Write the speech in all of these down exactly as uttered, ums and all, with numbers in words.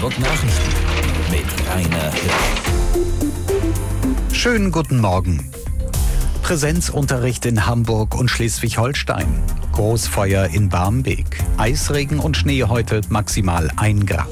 Hamburg Nachrichten mit Rainer Hill. Schönen guten Morgen. Präsenzunterricht in Hamburg und Schleswig-Holstein. Großfeuer in Barmbek. Eisregen und Schnee heute, maximal ein Grad.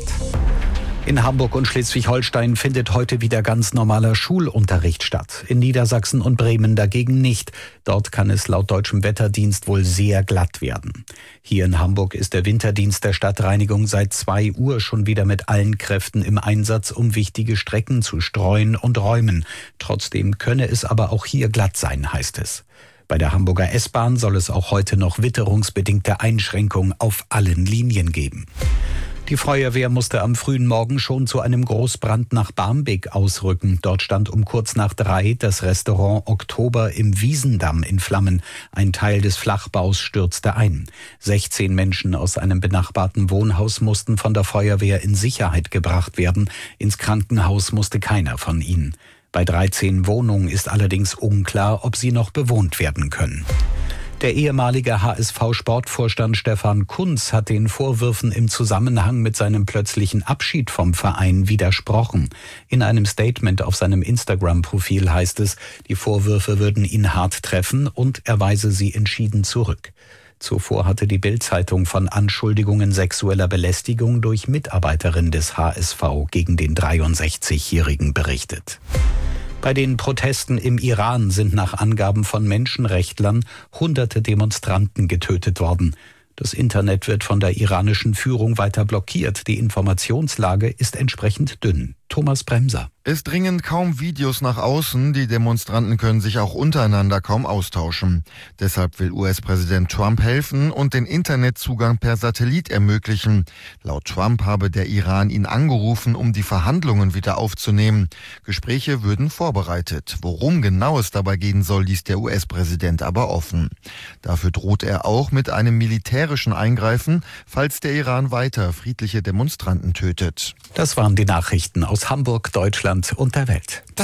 In Hamburg und Schleswig-Holstein findet heute wieder ganz normaler Schulunterricht statt. In Niedersachsen und Bremen dagegen nicht. Dort kann es laut deutschem Wetterdienst wohl sehr glatt werden. Hier in Hamburg ist der Winterdienst der Stadtreinigung seit zwei Uhr schon wieder mit allen Kräften im Einsatz, um wichtige Strecken zu streuen und räumen. Trotzdem könne es aber auch hier glatt sein, heißt es. Bei der Hamburger S-Bahn soll es auch heute noch witterungsbedingte Einschränkungen auf allen Linien geben. Die Feuerwehr musste am frühen Morgen schon zu einem Großbrand nach Barmbek ausrücken. Dort stand um kurz nach drei das Restaurant Oktober im Wiesendamm in Flammen. Ein Teil des Flachbaus stürzte ein. sechzehn Menschen aus einem benachbarten Wohnhaus mussten von der Feuerwehr in Sicherheit gebracht werden. Ins Krankenhaus musste keiner von ihnen. Bei dreizehn Wohnungen ist allerdings unklar, ob sie noch bewohnt werden können. Der ehemalige H S V-Sportvorstand Stefan Kuntz hat den Vorwürfen im Zusammenhang mit seinem plötzlichen Abschied vom Verein widersprochen. In einem Statement auf seinem Instagram-Profil heißt es, die Vorwürfe würden ihn hart treffen und er weise sie entschieden zurück. Zuvor hatte die Bild-Zeitung von Anschuldigungen sexueller Belästigung durch Mitarbeiterin des H S V gegen den dreiundsechzigjährigen berichtet. Bei den Protesten im Iran sind nach Angaben von Menschenrechtlern hunderte Demonstranten getötet worden. Das Internet wird von der iranischen Führung weiter blockiert. Die Informationslage ist entsprechend dünn. Thomas Bremser. Es dringen kaum Videos nach außen, die Demonstranten können sich auch untereinander kaum austauschen. Deshalb will U S-Präsident Trump helfen und den Internetzugang per Satellit ermöglichen. Laut Trump habe der Iran ihn angerufen, um die Verhandlungen wieder aufzunehmen. Gespräche würden vorbereitet. Worum genau es dabei gehen soll, ließ der U S-Präsident aber offen. Dafür droht er auch mit einem militärischen Eingreifen, falls der Iran weiter friedliche Demonstranten tötet. Das waren die Nachrichten aus Hamburg, Deutschland und der Welt. Das